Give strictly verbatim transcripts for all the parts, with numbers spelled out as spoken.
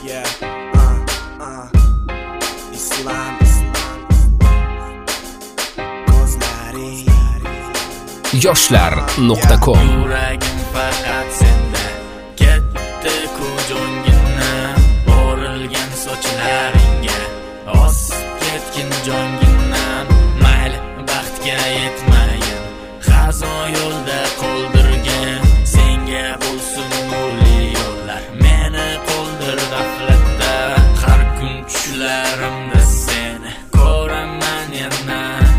Yeah, uh, uh, İslam, İslam, ko'zlaring yoshlar nuqta com. Yuragim faqat senda, ketdi-ku jo'ngina, o'rilgan sochlaringga, osib ketgin jongindan, mayli baxtga yetmayin, xazo yo'lda qoldirgin, senga bo'lsin nurli yo'llar, meni qoldir g'aflatda, har kun tushlarimda seni ko'raman yana,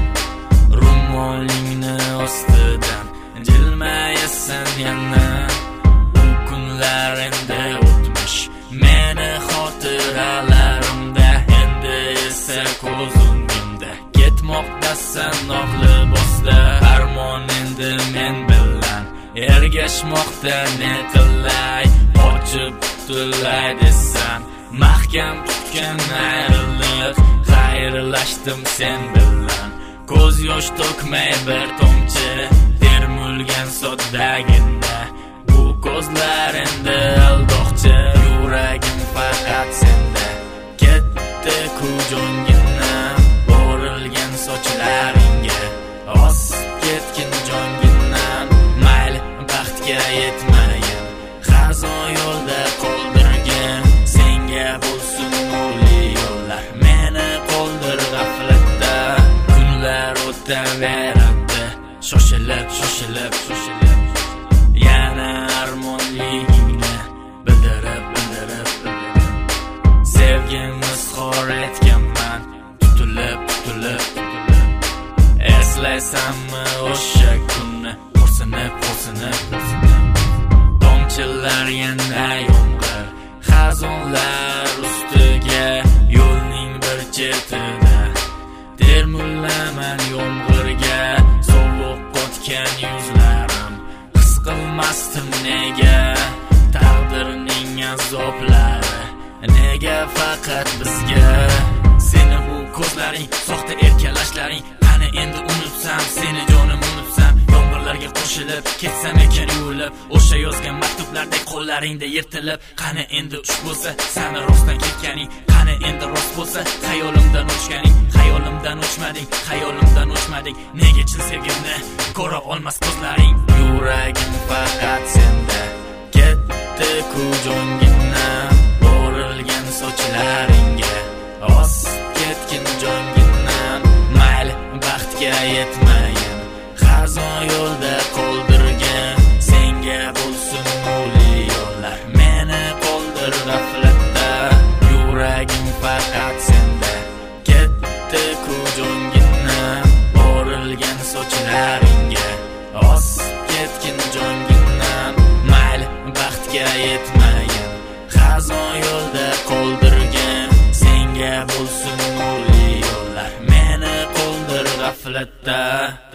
ro'molingni ostidan jilmayasan yana, u kunlar endi o'tmish meni xotiralarimda, endi esa ko'z o'ngimda ketmoqdasan oq libosda, armon endi men bilan ergashmoqda, ne qilay ochib qutulay desam, mahkam tutgan ayriliq, xayrlashdim sen bilan, ko'z yosh to'kmay bir tomchi termulgan soddagina, bu ko'zlar endi aldoqchi, yuragim faqat senda, ketdi-ku jo'ngina, o'rilgan sochlaringga, osib ketgin jongindan, mayli baxtga yetmayin, xazo yo'lda qoldirgin, senga bo'lsin nurli yo'llar, meni qoldir g'aflatda, kunlar o'taveradi shoshilib shoshilib shoshilib, yana armonligingni bildirib bildirib bildirib, sevgimni izhor etganman tutilib tutilib tutilib, eslaysanmi o'sha kunni, xo'rsinib xo'rsinib xo'rsinib, tomchilar yana yomg'ir, xazonlar ustiga, yo'lning bir chetida termulaman yomg'irga, sovuq qotgan yuzlarim, his qilmasdim nega, taqdirning azoblari, nega faqat bizga, seni bu ko'zlaring, soxta erkalashlaring, qani endi unutsam, seni jonim unutsam, yomg'irlarga qo'shilib ketsam ekan yuvilib, o'sha yozgan maktublardek qo'llaringda yirtilib, qani endi uch bo'lsa sani rostdan ketganing, qani endi rost bo'lsa xayolimdan o'chganing, xayolimdan o'chmading, xayolimdan o'chmading, nega chin sevgimni ko'ra olmas ko'zlaring, yuragim faqat senda, ketdi-ku jo'ngina, o'rilgan sochlaringga, osib ketgin jongindan, mayli baxtga yetmayin, xazo yo'lda qoldirgin, senga bo'lsin nurli yo'llar, meni qoldir g'aflatda, yuragim faqat senda, ketdi-ku jo'ngina, o'rilgan sochlaringga, osib ketgin jongindan, mayli baxtga yetmayin, xazo yo'lda qoldirgin, senga bo'lsin nurli yo'llar, meni qoldir g'aflatda.